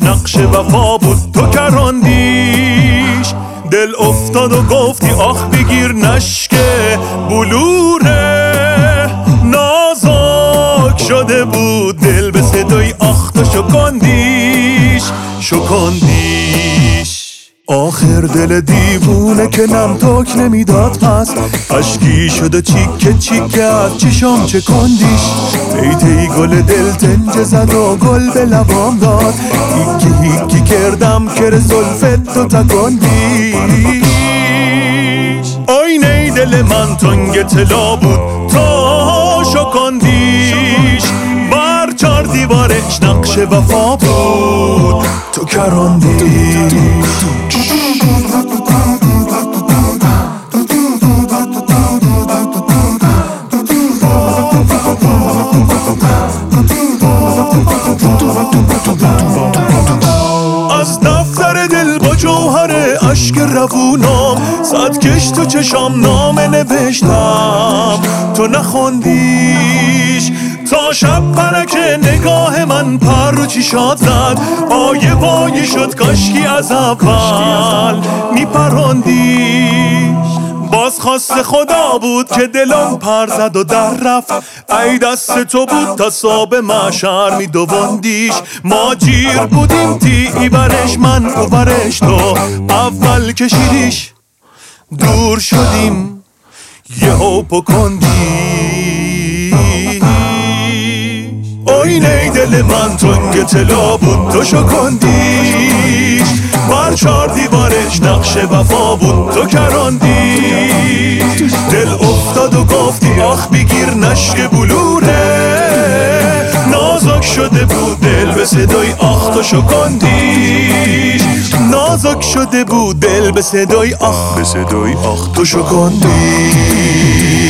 نقش وفا بود تو کراندیش. دل افتاد و گفتی آخ بگیر نشکه بلوره، نازک شده بود دل به صدای آخ تو شکندیش. آخر دل دیوونه که نم تاک نمیداد پس، اشکی شده چیکه چیکه از چشام چکندیش. تی گل دل تنجه زد و گل به لبام داد، هیکی کردم که زلفت تو تکندیش. آینه دل من تنگ طلا بود تو شکندیش، بر چار دیوارش نقش وفا بود تو کراندیش. از دفتر دل با جوهر اشک روونم، صد کش تو چشام نامه نوشتم تو نخوندیش. تا شب پرک نگاه من پر رو چشات زد، آیه بایی شد کاشکی از اول میپراندیش. باز خواست خدا بود که دلم پر زد و در رفت، ای دست تو بود تا صبح محشر میدواندیش. ما جیر بودیم تی برش من و برش تو، اول کشیدیش دور شدیم یهو پکندیش. آینه دل من تنگ طلا بود تو شکندیش، بر چار دیوارش نقش وفا بود تو کراندیش. دل افتاد و گفتی آخ بگیر نشک بلوره، نازک شده بود دل به صدای آخ تو شکندیش. نازک شده بود دل به صدای آخ تو شکندیش.